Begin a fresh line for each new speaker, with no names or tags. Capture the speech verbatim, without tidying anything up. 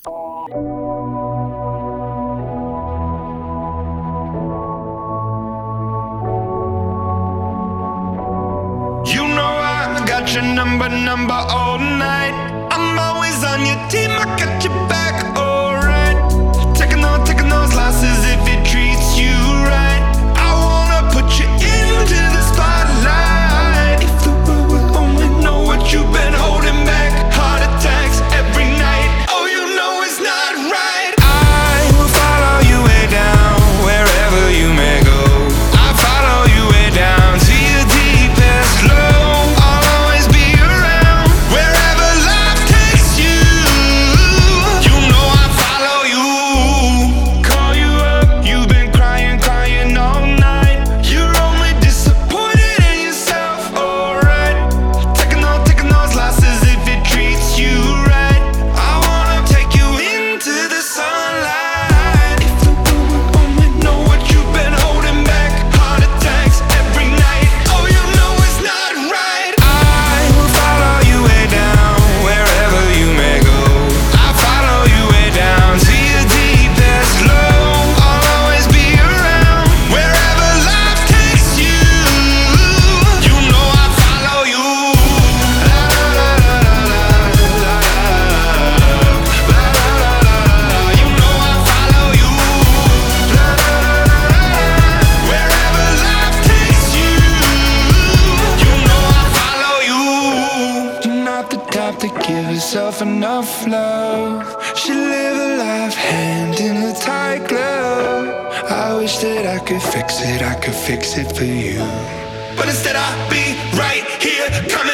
You know I got your number, number all night. I'm always on your team, I got your back, alright. Taking on, taking those losses if it treats you right. I wanna put you into the spotlight. If the world would only know what you've been holding back. Heart attacks every night, oh you know it's not right. I will follow you way down, wherever you may go. I follow you way down to your deepest low. I'll always be around, wherever life takes you. You know I follow you. Call you up, you've been crying, crying all night. You're only disappointed in yourself, alright. Taking on, taking those losses if it treats you right. I wanna take you into the sunlight. If the world would only know what you've been holding back. Heart attacks every night, oh you know it's not right. I will follow you way down, wherever you may go. I follow you way down to your deepest low. I'll always be around, wherever life takes you. You know I follow you. La la la la la la la la la. You know I follow you. La la la la la. Wherever life takes you. You know I follow you. You're not the type to give yourself enough love. Should live a life hand in a tight glove. I wish that I could fix it, I could fix it for you. But instead I'll be right here coming